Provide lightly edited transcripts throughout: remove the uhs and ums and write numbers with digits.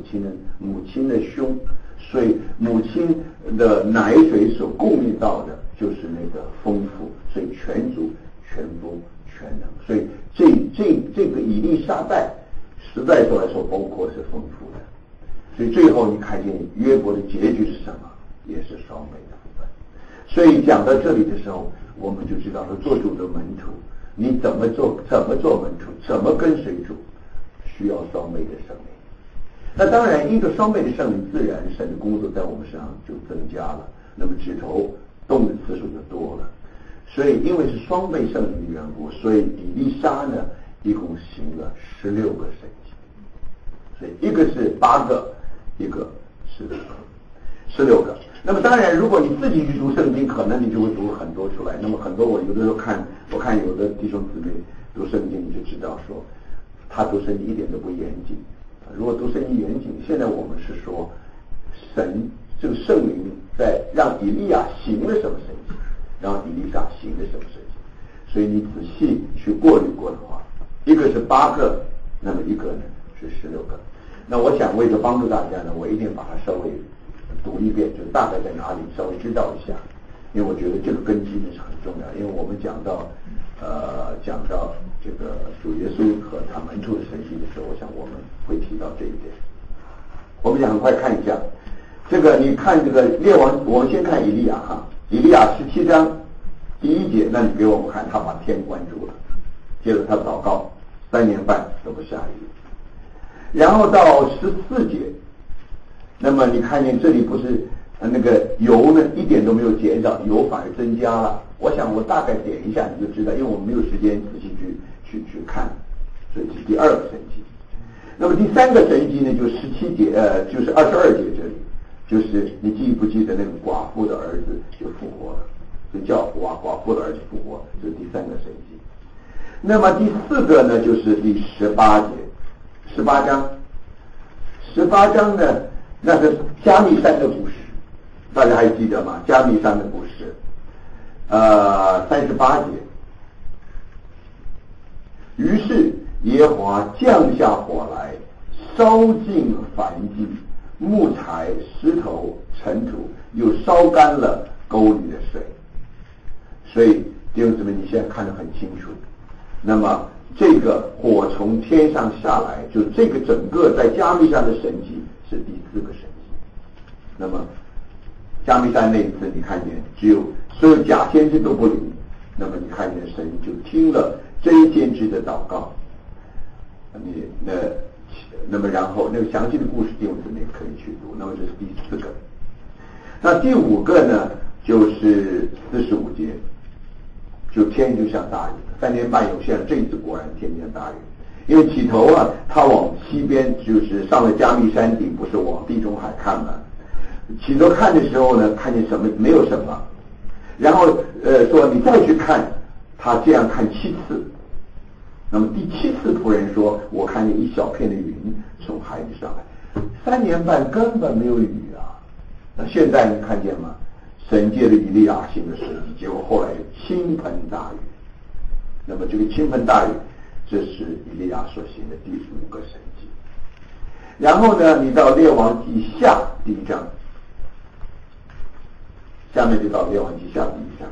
母亲的胸，所以母亲的奶水所供应到的就是那个丰富，所以全足全夫全能，所以这个以利沙伯实在说来说包括是丰富的，所以最后你看见约伯的结局是什么，也是双倍的部分。所以讲到这里的时候，我们就知道说做主的门徒，你怎么做门徒，怎么跟随主，需要双倍的圣灵。那当然一个双倍的圣灵，自然神的工作在我们身上就增加了，那么指头动的次数就多了。所以因为是双倍圣灵的缘故，所以以利沙呢一共行了16个神迹，所以一个是8个，一个是16个。那么当然如果你自己去读圣经，可能你就会读很多出来。那么很多我有的时候我看有的弟兄姊妹读圣经，你就知道说他读圣经一点都不严谨。如果读圣经严谨，现在我们是说神这个圣灵在让以利亚行了什么神迹，让以利沙行了什么神迹。所以你仔细去过滤过的话，一个是8个，那么一个呢是16个。那我想为了帮助大家呢，我一定把它稍微读一遍，就大概在哪里稍微知道一下，因为我觉得这个根基呢是很重要。因为我们讲到这个主耶稣和他门徒的神迹的时候，我想我们会提到这一点。我们想很快看一下这个，你看这个列王，我们先看以利亚哈，以利亚17章第1节，那你给我们看他把天关住了，接着他祷告3年半都不下雨，然后到14节，那么你看见这里不是那个油呢一点都没有减少，油反而增加了。我想我大概点一下你就知道，因为我们没有时间仔细去看，所以是第2个神迹。那么第3个神迹呢，就17节就是22节这里，就是你记不记得那个寡妇的儿子就复活了，就叫寡妇的儿子复活，这是第3个神迹。那么第4个呢，就是第18节，18章呢，那是加密山的故事，大家还记得吗？加密山的故事，38节，于是耶和华降下火来，烧尽燔祭、木材、石头、尘土，又烧干了沟里的水。所以弟兄姊妹，你现在看得很清楚。那么这个火从天上下来，就这个整个在加密山的神迹是第4个神迹。那么加密山那一次，你看见只有所有假先知都不灵，那么你看见神就听了真先知的祷告。那么然后那个详细的故事弟兄姊妹可以去读。那么这是第4个。那第5个呢，就是45节，就天就下大雨，3年半有限，这一次果然天降大雨。因为起头啊，他往西边就是上了加密山顶，不是往地中海看吗？起头看的时候呢，看见什么？没有什么。然后说你再去看，他这样看7次。那么第7次仆人说，我看见一小片的云从海里上来。3年半根本没有雨啊。那现在你看见吗？神借着以利亚行的神迹，结果后来倾盆大雨。那么这个倾盆大雨，这是以利亚所行的第5个神迹。然后呢，你到列王记下第1章，下面就到列王记下第1章。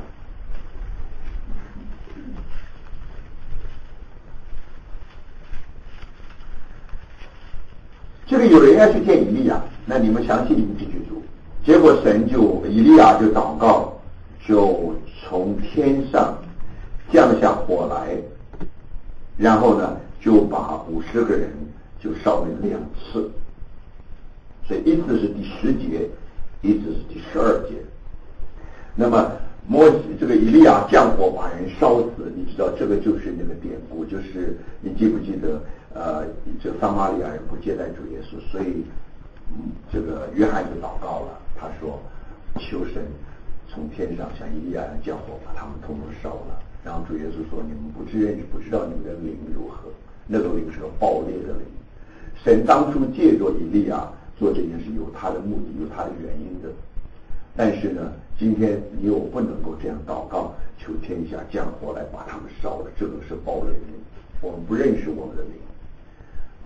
这个有人要去见以利亚，那你们详细你们自己去读。结果以利亚就祷告，就从天上降下火来，然后呢就把50个人就烧了2次，所以一次是第10节，一次是第12节。那么这个以利亚降火把人烧死，你知道这个就是那个典故，就是你记不记得这个撒玛利亚人不接待主耶稣，所以这个约翰就祷告了，他说求神从天上向以利亚人降火，把他们统统烧了。然后主耶稣说，你们不知道你们的灵如何，那个灵是个爆裂的灵。神当初借着以利亚做这件事有他的目的，有他的原因的。但是呢，今天你我不能够这样祷告，求天下降火来把他们烧了，这个是爆裂的灵，我们不认识我们的灵啊。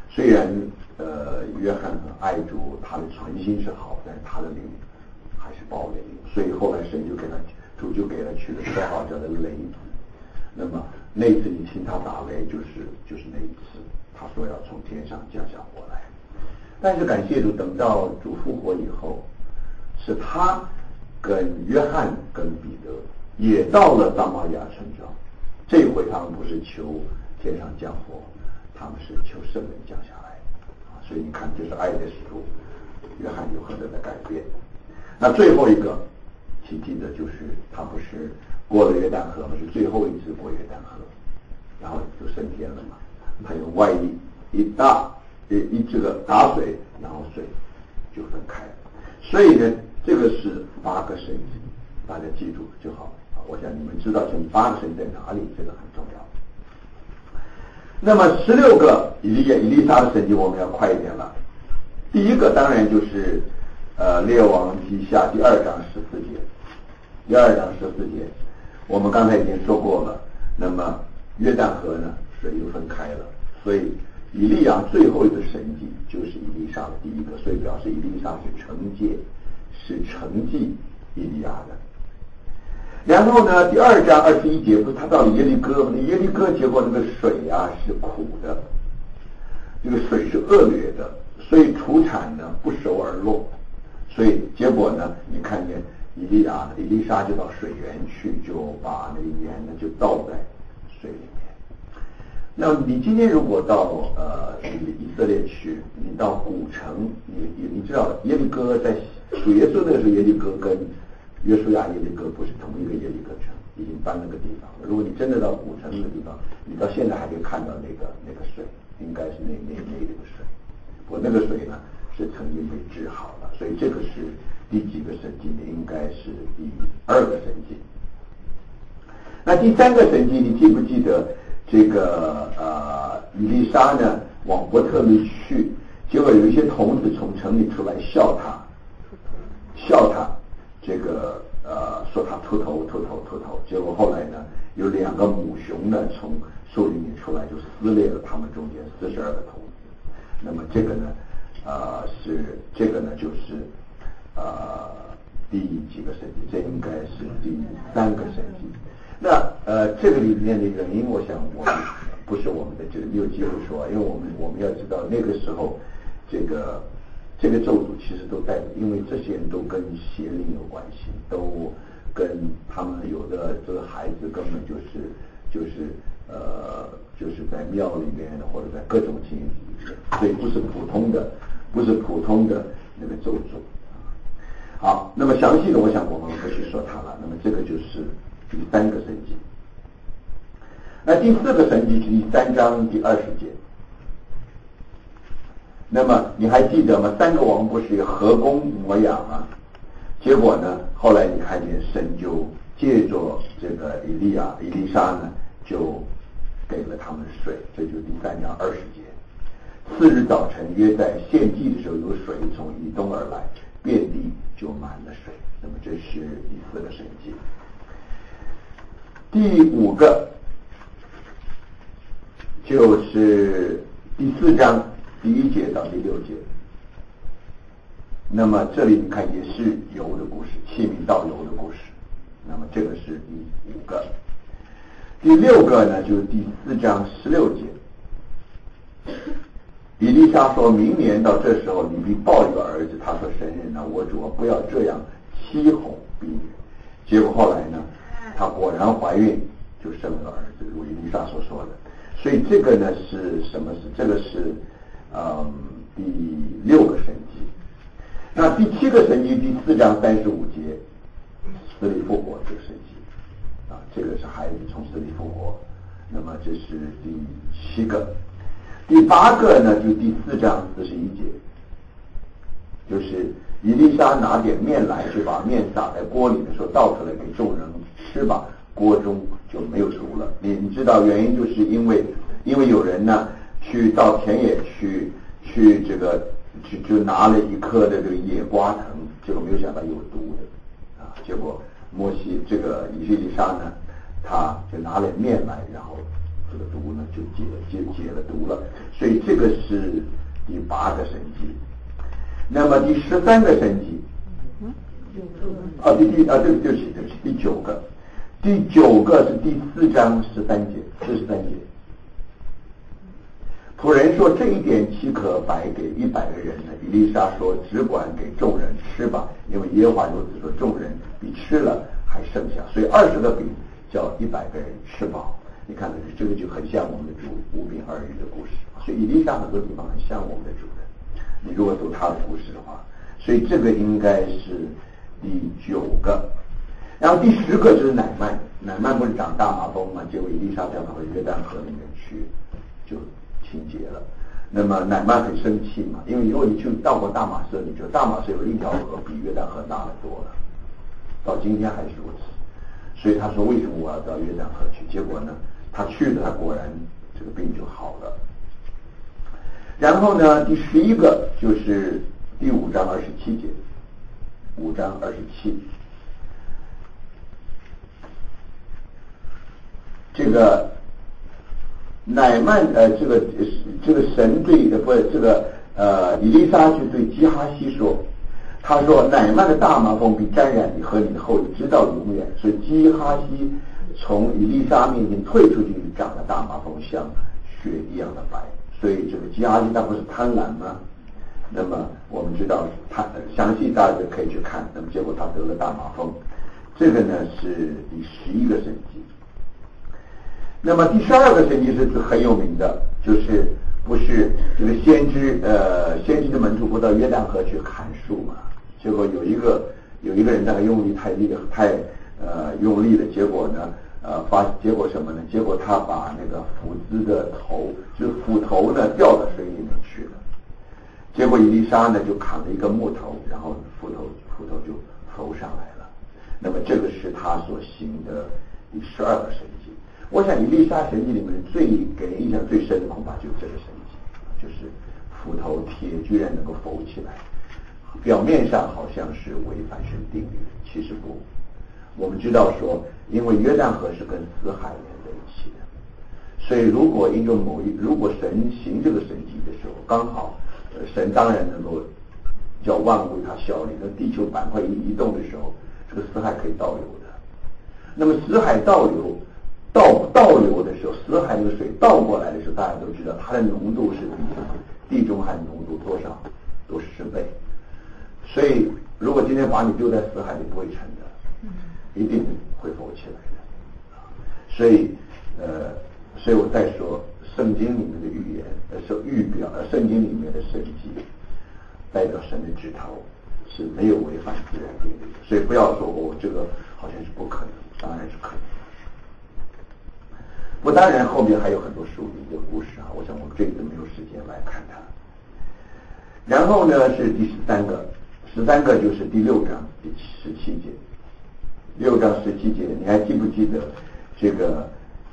虽然约翰很爱主，他的存心是好，但是他的灵还是暴雷，所以后来主就给他取了绰号叫做雷子。那么那次你听他打雷，就是那一次，他说要从天上降下火来。但是感谢主，等到主复活以后，是他跟约翰跟彼得也到了撒玛利亚村庄，这回他们不是求天上降火，他们是求圣灵降下来啊。所以你看，就是爱的使徒约翰有何等的改变。那最后一个奇迹的就是他不是过了约旦河吗？是最后一次过约旦河，然后就升天了嘛。他用外衣这个打水，然后水就分开了。所以呢，这个是8个神迹，大家记住就好啊。我想你们知道这8个神迹在哪里，这个很重要。那么16个以利沙的神迹，我们要快一点了。第一个当然就是列王记下第2章14节。第2章14节，我们刚才已经说过了。那么约旦河呢，水又分开了，所以以利亚最后一个神迹就是以利沙的第一个，所以表示以利沙是承继以利亚的。然后呢，第2章21节，不是他到了耶利哥吗？耶利哥结果那个水啊是苦的，这个水是恶劣的，所以出产呢不熟而落，所以结果呢，你看见以利沙就到水源去，就把那个盐呢就倒在水里面。那你今天如果到以色列去，你到古城，你知道耶利哥在主耶稣那个时候，耶利哥跟约书亚耶利哥不是同一个耶利哥城，已经搬那个地方了。如果你真的到古城那个地方，你到现在还可以看到那个水，应该是那个水。不过那个水呢是曾经被治好了，所以这个是第几个神迹呢？应该是第2个神迹。那第3个神迹，你记不记得这个以利沙呢往伯特利去，结果有一些童子从城里出来笑他，这个说他秃头，结果后来呢有2个母熊呢从树林里出来，就撕裂了他们中间42个童子。那么这个呢就是第几个神迹？这应该是第3个神迹。那这个里面的原因，我想不是我们的这个没有机会说，因为我们要知道那个时候这个咒诅其实都带着，因为这些人都跟邪灵有关系，都跟他们有的这个孩子根本就是在庙里面或者在各种情形里面，所以不是普通的那个咒诅。好，那么详细的我想我们不去说它了。那么这个就是第3个神迹。那第4个神迹是第3章第20节。那么你还记得吗？3个王不是合弓摩亚吗？结果呢，后来你看见神就借着这个以利沙呢，就给了他们水，这就是第3章20节。次日早晨，约在献祭的时候，有水从以东而来，遍地就满了水。那么这是第4个神迹。第5个就是第4章第1节到第6节。那么这里你看也是油的故事，器皿倒油的故事。那么这个是第5个。第6个呢，就是第4章16节。以利沙说，明年到这时候，你必抱一个儿子。他说，神人啊，我主啊，不要这样欺哄逼人。结果后来呢，她果然怀孕，就生了儿子，如以利沙所说的。所以这个呢是什么？这个是第6个神迹。那第7个神迹，第4章35节，死里复活这个神迹啊，这个是孩子从死里复活。那么这是第7个。第8个呢，就第4章41节，就是以利沙拿点面来，就把面撒在锅里的时候倒出来给众人吃吧，锅中就没有毒了。你知道原因，就是因为有人呢去到田野去就拿了一颗的这个野瓜藤，结果没有想到有毒的啊。结果以利沙呢，他就拿了面来，然后这个毒呢就解了毒了。所以这个是第8个神迹。那么第13个神迹，对不起，第9个。第9个是第4章13节，仆人说这一点岂可白给100个人呢？以利沙说只管给众人吃吧，因为耶和华如此说，众人比吃了还剩下，所以20个饼叫100个人吃饱。你看这个就很像我们的主5饼2鱼的故事，所以以利沙很多地方很像我们的主人。你如果读他的故事的话，所以这个应该是第9个。然后第10个就是乃曼不是长大麻风嘛，结果以利沙叫他回约旦河里面去就清洁了。那么乃曼很生气嘛，因为如果你去到过大马色，你觉得大马色有一条河比约旦河大得多了，到今天还是如此。所以他说为什么我要到约旦河去？结果呢，他去了，他果然这个病就好了。然后呢，第11个就是第5章27节，5章27。这个乃曼这个神对不是这个以利沙就对基哈西说，他说乃曼的大麻风必沾染你和你的后裔直到永远。所以基哈西从以利沙面前退出去，长了大麻风，像血一样的白。所以这个基哈西他不是贪婪吗？那么我们知道他详细大家可以去看，那么结果他得了大麻风。这个呢是第11个神迹。那么第12个神迹是很有名的，就是不是这个先知的门徒不到约旦河去砍树嘛？结果有一个人大概用力太用力了，结果呢结果什么呢？结果他把那个斧子的头，就是斧头呢掉到水里面去了。结果以利沙呢就砍了一个木头，然后斧头就浮上来了。那么这个是他所行的第12个神迹。我想以利沙神迹里面给人印象最深的恐怕就是这个神迹，就是斧头铁居然能够浮起来。表面上好像是违反神定律，其实不。我们知道说，因为约旦河是跟死海连在一起的，所以如果神行这个神迹的时候，刚好神当然能够叫万物它效力，那地球板块移动的时候，这个死海可以倒流的。那么死海倒流的时候，死海那个水倒过来的时候，大家都知道它的浓度是比地中海浓度多少？都是10倍。所以如果今天把你丢在死海里，不会沉的，一定会浮起来的。所以我在说圣经里面的预言是预表圣经里面的神迹代表神的指头是没有违反自然定律的。所以不要说这个好像是不可能，当然是可能。不，当然后面还有很多属灵的故事啊，我想我们这次没有时间来看它。然后呢是第13个就是第6章第17节，6章17节，你还记不记得这个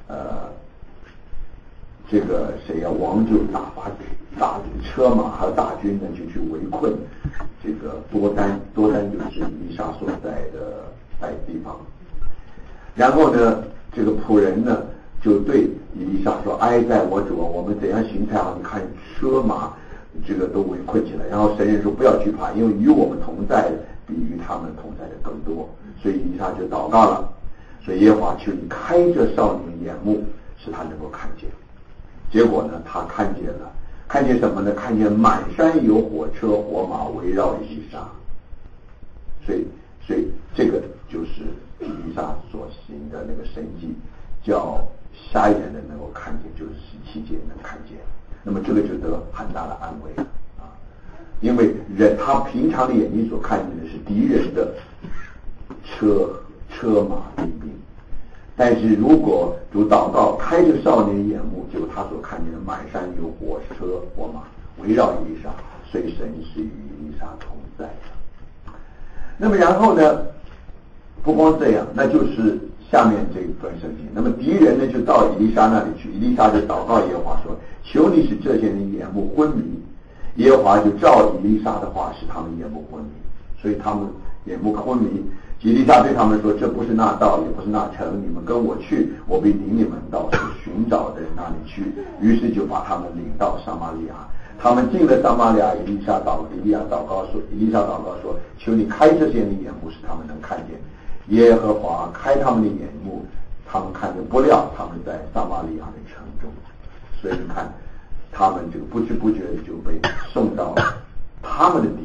谁呀？王就打车马还有大军呢，就去围困这个多丹就是以利沙所在地方。然后呢，这个仆人呢就对以利沙说：“哀在我主啊，我们怎样行才好？你看车马这个都围困起来。”然后神人说：“不要惧怕，因为与我们同在的比与他们同在的更多。”所以以利沙就祷告了，所以耶和华求你开这少年眼目，使他能够看见。结果呢，他看见什么呢？看见满山有火车火马围绕以利沙。所以这个就是以利沙所行的那个神迹，叫瞎眼的能够看见，就是17节能看见。那么这个就得很大的安慰了啊，因为他平常的眼睛所看见的是敌人的车马兵兵，但是如果主祷告开着少年眼目，就他所看见的满山有火车火马围绕以利沙，所以神是与以利沙同在的。那么然后呢，不光这样，那就是下面这一段圣经。那么敌人呢就到以利沙那里去，以利沙就祷告耶和华说：“求你使这些人眼目昏迷。”耶和华就照以利沙的话使他们眼目昏迷，所以他们眼目昏迷。 以利沙对他们说：“这不是那道，也不是那城，你们跟我去，我必领你们到所寻找的人那里去。”于是就把他们领到撒玛利亚。他们进了撒玛利亚，以利沙祷告说：“求你开这些人的眼目，使他们能看见。”耶和华开他们的眼目，他们看见，不料他们在撒玛利亚的城中。所以你看，他们这个不知不觉的就被送到他们的地